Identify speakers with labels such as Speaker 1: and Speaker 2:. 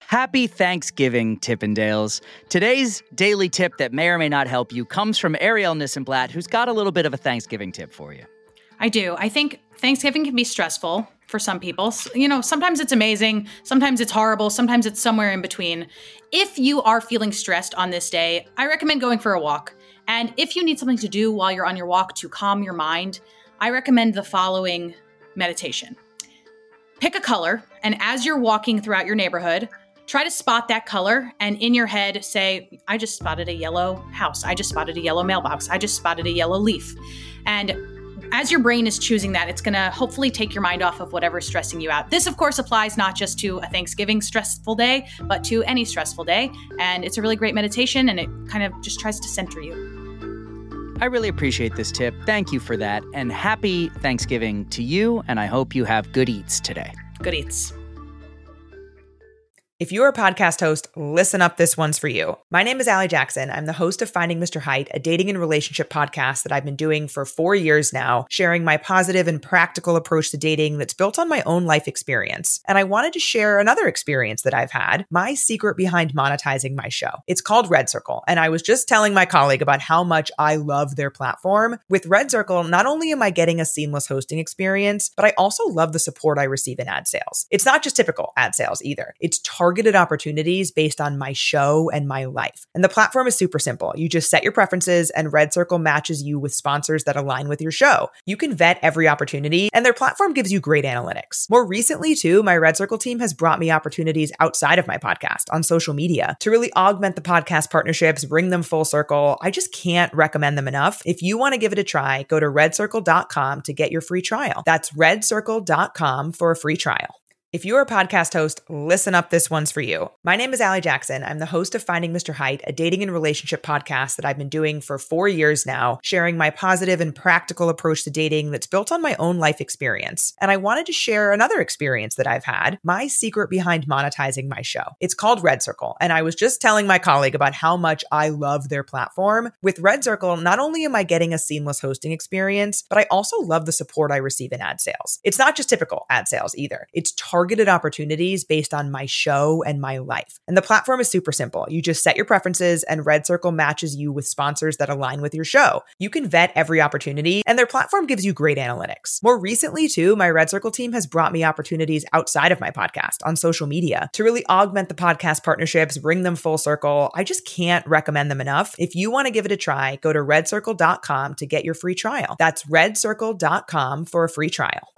Speaker 1: Happy Thanksgiving, Tippendales. Today's daily tip that may or may not help you comes from Ariel Nissenblatt, who's got a little bit of a Thanksgiving tip for you.
Speaker 2: I do. I think Thanksgiving can be stressful for some people. You know, sometimes it's amazing, sometimes it's horrible, sometimes it's somewhere in between. If you are feeling stressed on this day, I recommend going for a walk. And if you need something to do while you're on your walk to calm your mind, I recommend the following meditation. Pick a color, and as you're walking throughout your neighborhood, try to spot that color, and in your head say, I just spotted a yellow house. I just spotted a yellow mailbox. I just spotted a yellow leaf. And as your brain is choosing that, it's going to hopefully take your mind off of whatever's stressing you out. This, of course, applies not just to a Thanksgiving stressful day, but to any stressful day. And it's a really great meditation, and it kind of just tries to center you.
Speaker 1: I really appreciate this tip. Thank you for that. And happy Thanksgiving to you, and I hope you have good eats today.
Speaker 2: Good eats.
Speaker 3: If you're a podcast host, listen up, this one's for you. My name is Allie Jackson. I'm the host of Finding Mr. Height, a dating and relationship podcast that I've been doing for 4 years now, sharing my positive and practical approach to dating that's built on my own life experience. And I wanted to share another experience that I've had, my secret behind monetizing my show. It's called Red Circle, and I was just telling my colleague about how much I love their platform. With Red Circle, not only am I getting a seamless hosting experience, but I also love the support I receive in ad sales. It's not just typical ad sales either. It's targeted opportunities based on my show and my life. And the platform is super simple. You just set your preferences and Red Circle matches you with sponsors that align with your show. You can vet every opportunity and their platform gives you great analytics. More recently too, my Red Circle team has brought me opportunities outside of my podcast on social media to really augment the podcast partnerships, bring them full circle. I just can't recommend them enough. If you want to give it a try, go to redcircle.com to get your free trial. That's redcircle.com for a free trial. If you're a podcast host, listen up, this one's for you. My name is Allie Jackson. I'm the host of Finding Mr. Height, a dating and relationship podcast that I've been doing for 4 years now, sharing my positive and practical approach to dating that's built on my own life experience. And I wanted to share another experience that I've had, my secret behind monetizing my show. It's called Red Circle, and I was just telling my colleague about how much I love their platform. With Red Circle, not only am I getting a seamless hosting experience, but I also love the support I receive in ad sales. It's not just typical ad sales either. It's targeted opportunities based on my show and my life. And the platform is super simple. You just set your preferences and Red Circle matches you with sponsors that align with your show. You can vet every opportunity and their platform gives you great analytics. More recently too, my Red Circle team has brought me opportunities outside of my podcast on social media to really augment the podcast partnerships, bring them full circle. I just can't recommend them enough. If you want to give it a try, go to redcircle.com to get your free trial. That's redcircle.com for a free trial.